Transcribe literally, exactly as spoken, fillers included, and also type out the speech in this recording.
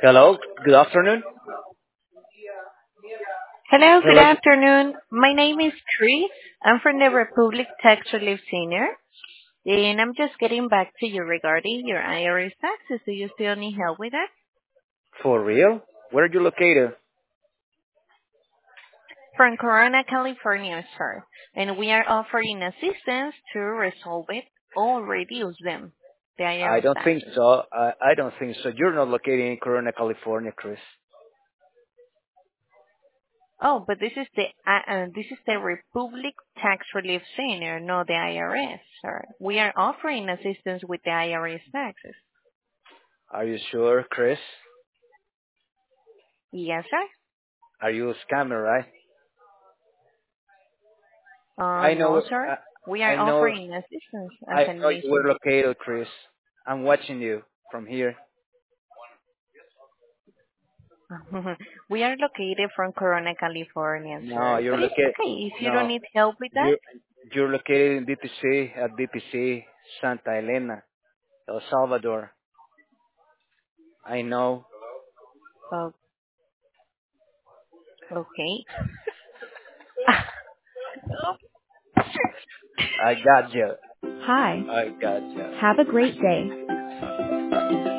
Hello, good afternoon. Hello, good Hello. afternoon. My name is Chris. I'm from the Republic Tax Relief Center, and I'm just getting back to you regarding your I R S taxes. Do you still need help with that? For real? Where are you located? From Corona, California, sir, and we are offering assistance to resolve it or reduce them, the I I R S don't think taxes. so. I, I don't think so. You're not located in Corona, California, Chris. Oh, but this is the uh, uh, this is the Republic Tax Relief Center, not the I R S, sir. We are offering assistance with the I R S taxes. Are you sure, Chris? Yes, sir. Are you a scammer, right? Uh, I no, know. sir. I, We are I know. offering assistance as I an know you were agent. located, Chris. I'm watching you from here. We are located from Corona, California, No, sir. you're But it's located. okay if you don't No, need help with that. you you're located in D T C at D T C Santa Elena, El Salvador. I know. Oh, okay. I got you. Hi. I got you. Have a great day.